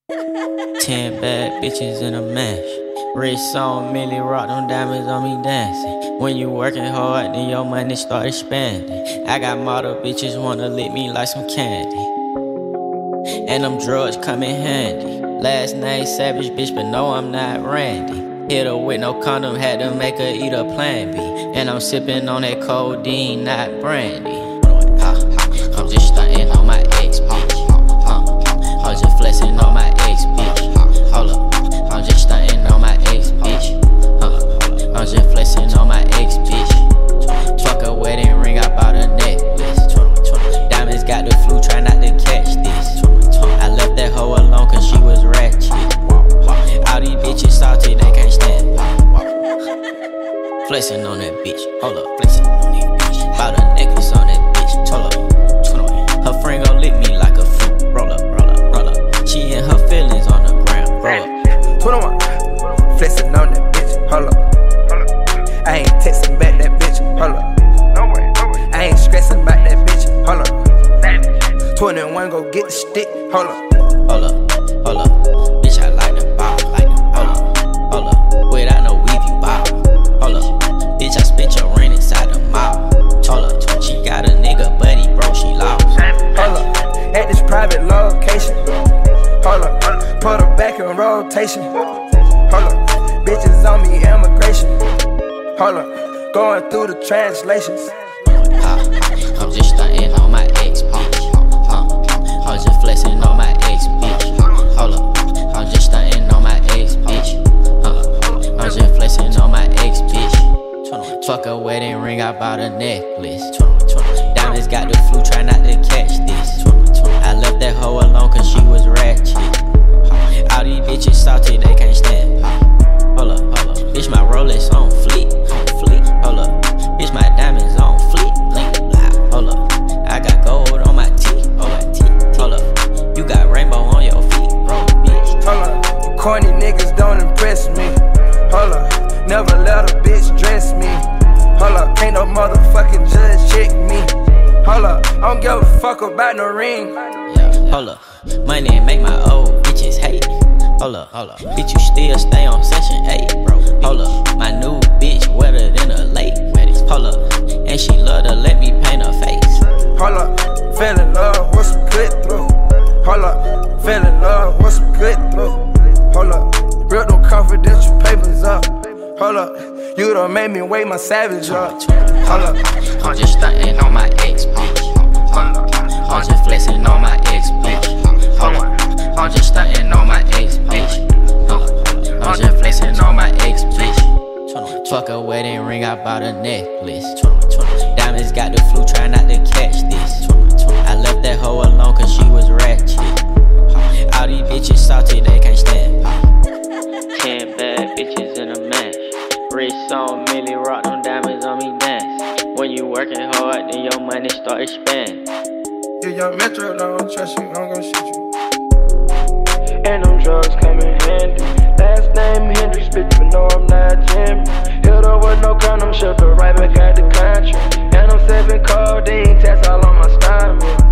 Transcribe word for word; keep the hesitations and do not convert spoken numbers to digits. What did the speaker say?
Ten bad bitches in a mash. Rich on Millie, rock them diamonds on me dancing. When you working hard, then your money start expanding. I got model bitches wanna lick me like some candy, and them drugs come in handy. Last name Savage, bitch, but no, I'm not Randy. Hit her with no condom, had to make her eat a Plan B. And I'm sipping on that codeine, not brandy. I'm just stunting on my ex, bitch. Uh, I'm just flexing on my ex, bitch. Hold up, I'm just stunting on my ex, bitch. Uh, I'm just flexing on my ex, bitch. Fuck a wedding ring, I bought a necklace. Diamonds got the flu, try not to catch this. I left that hoe alone cause she was ratchet. All these bitches salty, they can't stand it. Flexing on that bitch, hold up, flexing on that bitch. Bought a necklace on that bitch, hold up. Her friend gon' lick me like a fruit, roll up, roll up, roll up. She and her feelings on the ground, roll up. twenty-one, flexing on that bitch, hold up. I ain't texting back that bitch, hold up. I ain't stressing about that bitch, hold up. twenty-one, go get the stick, hold up. Hold up, hold up, bitch, I like the ball, like the hold up, hold up. Without no weave, you ball, hold up. Bitch, I spit your rent inside the mall, hold up. She got a nigga, but he broke, she lost. Hold up, at this private location, hold up. Put her back in rotation, hold up. Bitches on me, immigration, hold up. Going through the translations. uh, I'm just stunting on my ex, bitch. uh, I'm just flexing on my ex, bitch. Hold up, I'm just stunting on my ex, bitch. uh, I'm just flexing on my ex, bitch. Fuck a wedding ring, I bought a necklace. Diamonds got the flu, try not to catch this. I left that hoe alone cause she was ratchet. All these bitches salty, they can't stand. Hold up, hold up, bitch, my Rolex on fleek, on fleek. Hold up, bitch, my diamonds on fleek, link, blah. Hold up, I got gold on my teeth, on my teeth. Hold up, you got rainbow on your feet, bro, bitch. Hold up, you corny niggas don't impress me. Hold up, never let a bitch dress me. Hold up, ain't no motherfucking judge check me. Hold up, I don't give a fuck about no ring. Yeah, hold up, money make my old bitches hate. Hold up, hold up, bitch, you still stay on session eight, bro. Hold up, my new bitch wetter than a lake. Hold up, and she love to let me paint her face. Hold up, fell in love with some good through. Hold up, fell in love with some good through. Hold up, real no confidential papers up. Hold up, you done made me wake my savage up. Hold up, I'm just stunting on my ex, bitch. Hold up, I'm just flexing on my ex, bitch. Hold up, I'm just stunting on my ex, bitch. Uh, I'm just flexing on my ex, bitch. Fuck a wedding ring, I bought a necklace. Diamonds got the flu, try not to catch this. I left that hoe alone cause she was ratchet. All these bitches salty, they can't stand. Ten bad bitches in a mash. Rich on Millie, rock them diamonds on me dance. When you working hard, then your money start expanding. yeah, young Metro don't trust you, I'm gon' shoot you. And them drugs come in handy. Last name Hendrix, bitch, but no, I'm not Jimmy. Hit her with no condom, shipped her right back out the country. And I'm seven codeine, tats all on my stomach.